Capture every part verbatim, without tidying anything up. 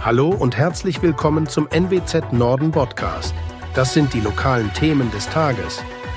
Hallo und herzlich willkommen zum N W Z Norden Podcast. Das sind die lokalen Themen des Tages.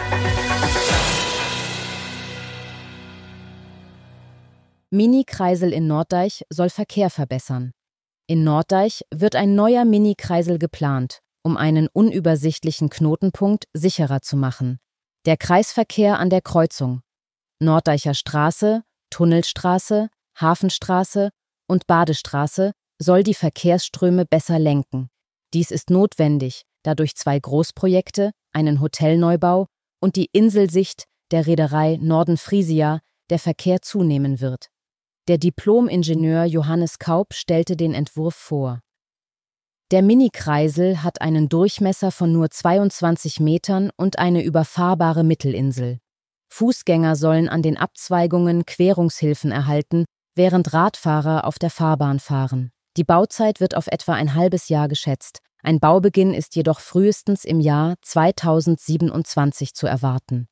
Mini-Kreisel in Norddeich soll Verkehr verbessern. In Norddeich wird ein neuer Mini-Kreisel geplant, um einen unübersichtlichen Knotenpunkt sicherer zu machen. Der Kreisverkehr an der Kreuzung Norddeicher Straße, Tunnelstraße, Hafenstraße und Badestraße soll die Verkehrsströme besser lenken. Dies ist notwendig, da durch zwei Großprojekte, einen Hotelneubau und die Inselsicht der Reederei Norden Frisia der Verkehr zunehmen wird. Der Diplom-Ingenieur Johannes Kaup stellte den Entwurf vor. Der Mini-Kreisel hat einen Durchmesser von nur zweiundzwanzig Metern und eine überfahrbare Mittelinsel. Fußgänger sollen an den Abzweigungen Querungshilfen erhalten, während Radfahrer auf der Fahrbahn fahren. Die Bauzeit wird auf etwa ein halbes Jahr geschätzt. Ein Baubeginn ist jedoch frühestens im Jahr zweitausendsiebenundzwanzig zu erwarten.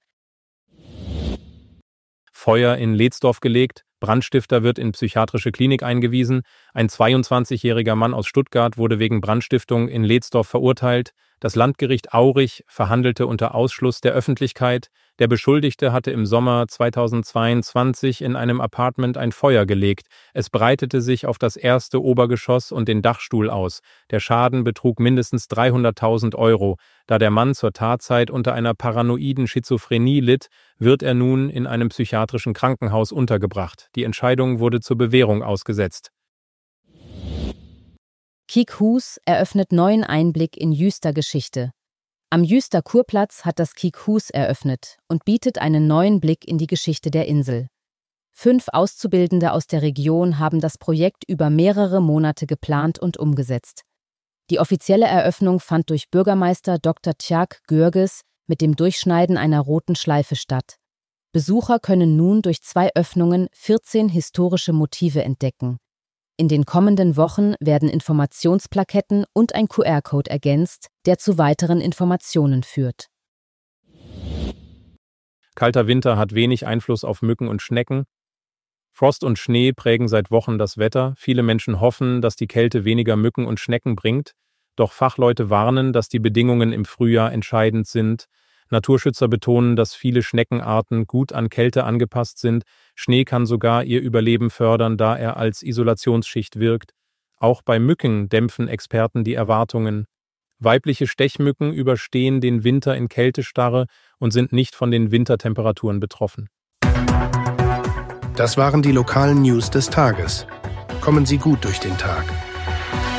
Feuer in Leetsdorf gelegt, Brandstifter wird in psychiatrische Klinik eingewiesen, ein zweiundzwanzigjähriger Mann aus Stuttgart wurde wegen Brandstiftung in Leetsdorf verurteilt, das Landgericht Aurich verhandelte unter Ausschluss der Öffentlichkeit, der Beschuldigte hatte im Sommer zweitausendzweiundzwanzig in einem Apartment ein Feuer gelegt, es breitete sich auf das erste Obergeschoss und den Dachstuhl aus, der Schaden betrug mindestens dreihunderttausend Euro, da der Mann zur Tatzeit unter einer paranoiden Schizophrenie litt, wird er nun in einem psychiatrischen Krankenhaus untergebracht. Die Entscheidung wurde zur Bewährung ausgesetzt. Kiek Hus eröffnet neuen Einblick in Jüster Geschichte. Am Jüster Kurplatz hat das Kiek Hus eröffnet und bietet einen neuen Blick in die Geschichte der Insel. Fünf Auszubildende aus der Region haben das Projekt über mehrere Monate geplant und umgesetzt. Die offizielle Eröffnung fand durch Bürgermeister Doktor Tjag Görges mit dem Durchschneiden einer roten Schleife statt. Besucher können nun durch zwei Öffnungen vierzehn historische Motive entdecken. In den kommenden Wochen werden Informationsplaketten und ein Q R-Code ergänzt, der zu weiteren Informationen führt. Kalter Winter hat wenig Einfluss auf Mücken und Schnecken. Frost und Schnee prägen seit Wochen das Wetter. Viele Menschen hoffen, dass die Kälte weniger Mücken und Schnecken bringt. Doch Fachleute warnen, dass die Bedingungen im Frühjahr entscheidend sind. Naturschützer betonen, dass viele Schneckenarten gut an Kälte angepasst sind. Schnee kann sogar ihr Überleben fördern, da er als Isolationsschicht wirkt. Auch bei Mücken dämpfen Experten die Erwartungen. Weibliche Stechmücken überstehen den Winter in Kältestarre und sind nicht von den Wintertemperaturen betroffen. Das waren die lokalen News des Tages. Kommen Sie gut durch den Tag.